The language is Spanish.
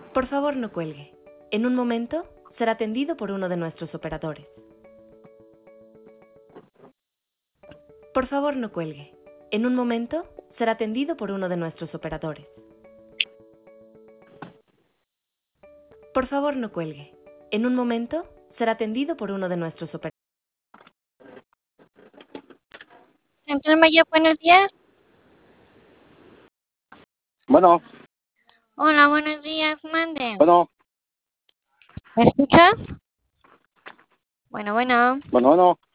Por favor, no cuelgue. En un momento será atendido por uno de nuestros operadores. Por favor, no cuelgue. En un momento será atendido por uno de nuestros operadores. Por favor, no cuelgue. En un momento será atendido por uno de nuestros operadores. Central Mayor, buenos días. Bueno, Hola, buenos días, mande. bueno, ¿Me escucha? Bueno. bueno.